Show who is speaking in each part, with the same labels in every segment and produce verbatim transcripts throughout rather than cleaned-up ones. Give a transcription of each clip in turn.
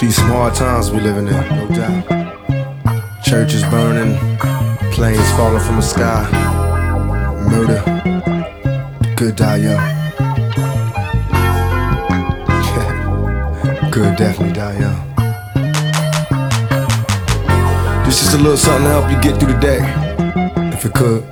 Speaker 1: These some hard times we living in, no doubt. Churches burning, planes falling from the sky, murder, good die young. Good definitely die young. This is a little something to help you get through the day, if it could.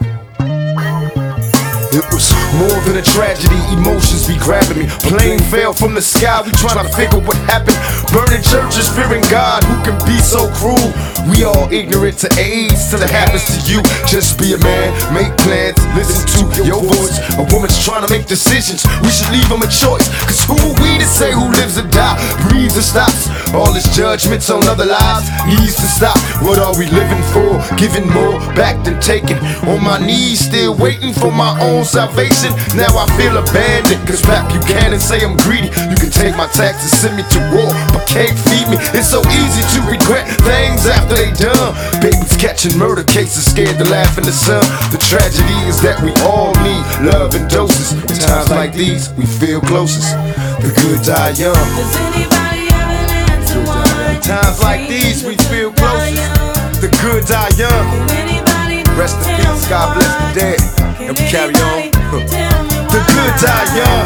Speaker 1: It was more than a tragedy, emotions be grabbing me. Plane fell from the sky, we trying to figure what happened. Burning churches, fearing God, who can be so cruel? We all ignorant to AIDS till it happens to you. Just be a man, make plans, listen to your voice. A woman's trying to make decisions, we should leave them a choice. Cause who are we to say who lives or die, breathes or stops? All this judgments on other lives needs to stop. What are we living for? Giving more back than taking. On my knees, still waiting for my own salvation. Now I feel abandoned, cause rap Buchanan say I'm greedy. You can take my taxes, send me to war, but can't feed me. It's so easy to regret things after they done. Babies catching murder cases, scared to laugh in the sun. The tragedy is that we all need love in doses. In times like these, we feel closest. The good die young.
Speaker 2: Does anybody have an answer why?
Speaker 1: In times like these, we feel closest. The good die young. Rest in peace, God bless the dead. And we carry on. The good die young.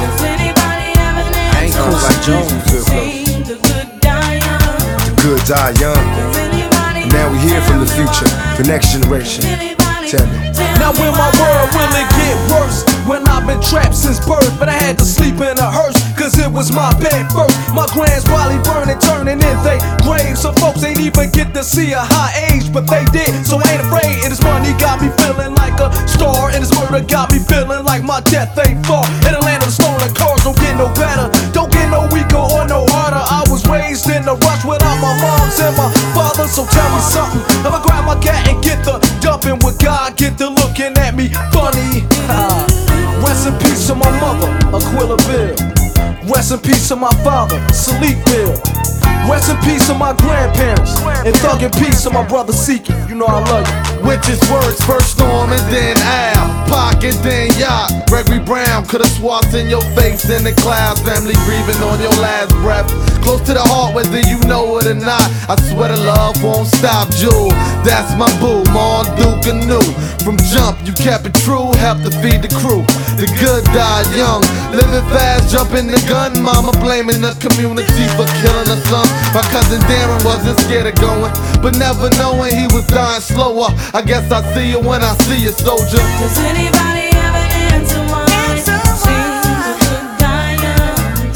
Speaker 1: I ain't cool like Jones, we feel close. The good die young. And now we hear from the future, the next generation. Tell me.
Speaker 3: Now when my world will it get worse? When I've been trapped since birth, but I had to sleep in a hearse, cause it was my bed first. My grands probably burning, turning in they graves. Some folks ain't even get to see a high age, but they did, so I ain't afraid. And this money got me feeling like a star, and this murder got me feeling like my death ain't far. In the land of the stolen cars, don't get no better, don't get no weaker or no harder. I was raised in the rush without my moms and my father, so tell me something. If I grab my cat and get the dumping with God, get the looking at me funny. Rest in peace to my mother, Aquila Bill. Rest in peace to my father, Salik Bill. Rest in peace to my grandparents. And thug in peace to my brother Seeking. You know I love you.
Speaker 4: Witches words, first Storm and then Al, Pac and then Yacht. Gregory Brown could've swapped in your face in the clouds. Family grieving on your last breath. Close to the heart whether you know it or not. I swear the love won't stop, Jewel. That's my boo, Mon Duke and New. From jump you kept it true, helped to feed the crew. The good die young, living fast, jumping the gun. Mama blaming the community for killing her son. My cousin Darren wasn't scared of going, but never knowing he was dying slower. I guess I see you when I see you, soldier.
Speaker 2: Does anybody have an answer why? Seems the good die young.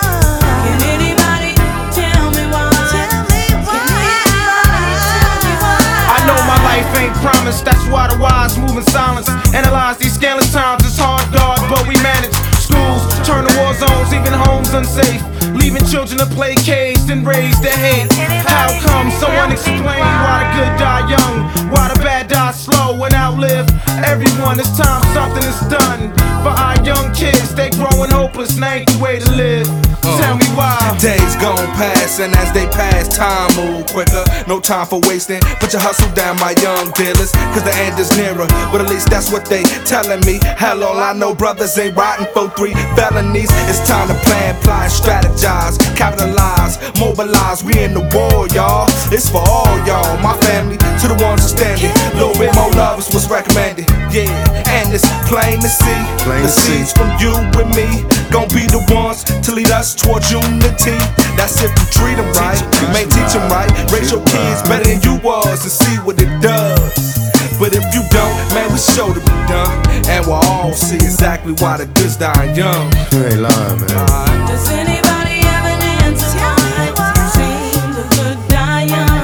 Speaker 2: Can anybody tell me why? Can anybody tell me why?
Speaker 5: I know my life ain't promised, that's why the wise move in silence. Analyze these scandalous times, it's hard, dog, but we manage. Schools turn to war zones, even homes unsafe. Leaving children to play caged and raise their hate. How come someone explain why the good die young, why the bad die slow and outlive everyone? It's time something is done for our young kids. They growing hopeless, and ain't the way to live. Uh, Tell me why.
Speaker 3: Days gone past, and as they pass, time move quicker. No time for wasting. Put your hustle down, my young dealers, cause the end is nearer. But at least that's what they telling me. Hell, all I know, brothers ain't riding for three felonies. It's time to plan, plan, strategize, capitalize, mobilize. We in the war, y'all. It's for all y'all, my family, to the ones who standing. Little bit more love is what's recommended. Yeah, and it's plain to see.
Speaker 1: Plain
Speaker 3: the
Speaker 1: to see.
Speaker 3: seeds from you and me gon' be the ones to lead us towards unity. That's if you treat them right, you may teach them right. Raise your kids better than you was and see what it does. But if you don't, man, we show to be done. And we'll all see exactly why the goods die young.
Speaker 1: You ain't lying, man.
Speaker 2: Does anybody have an answer why? Seems the good die young.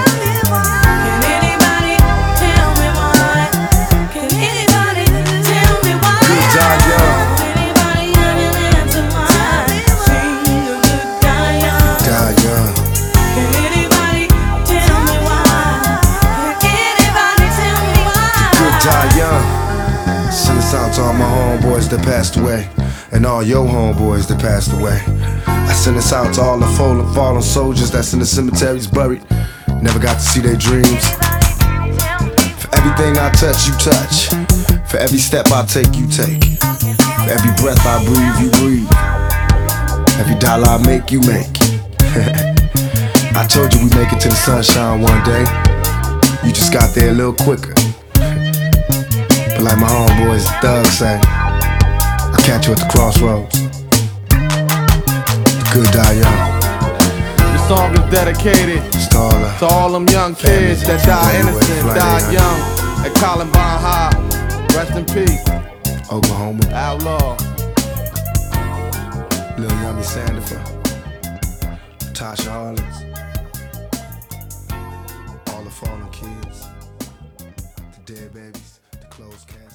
Speaker 2: Can anybody tell me why? Can anybody tell me why?
Speaker 1: Good die young.
Speaker 2: Anybody have an answer why? Seems the good die young.
Speaker 1: Die young.
Speaker 2: Can anybody tell me why? Can anybody tell me why?
Speaker 1: Good die young. Send this out to all my homeboys that passed away, and all your homeboys that passed away. I send this out to all the fallen, fallen soldiers that's in the cemeteries buried, never got to see their dreams. For everything I touch, you touch. For every step I take, you take. For every breath I breathe, you breathe. Every dollar I make, you make. I told you we make it to the sunshine one day. You just got there a little quicker. But like my homeboys Thug say, I'll catch you at the crossroads. The good die young.
Speaker 4: This song is dedicated
Speaker 1: To all, the
Speaker 4: to all them young kids that die innocent, died young at Columbine High. Rest in peace.
Speaker 1: Oklahoma,
Speaker 4: Outlaw.
Speaker 1: Lil Yummy Sandifer, Tasha Harlins, all the fallen kids, the dead babies, the closed cast.